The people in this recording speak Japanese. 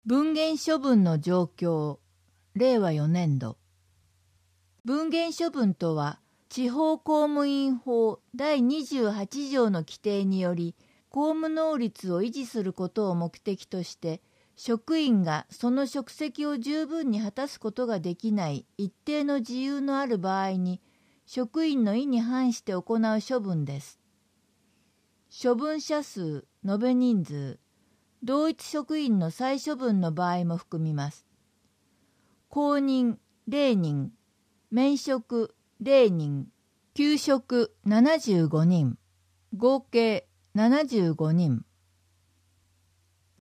分限処分の状況、令和4年度。分限処分とは、地方公務員法第28条の規定により、公務能率を維持することを目的として、職員がその職責を十分に果たすことができない一定の事由のある場合に、職員の意に反して行う処分です。処分者数、延べ人数、同一職員の再処分の場合も含みます。公認0人、免職0人、休職75人、合計75人。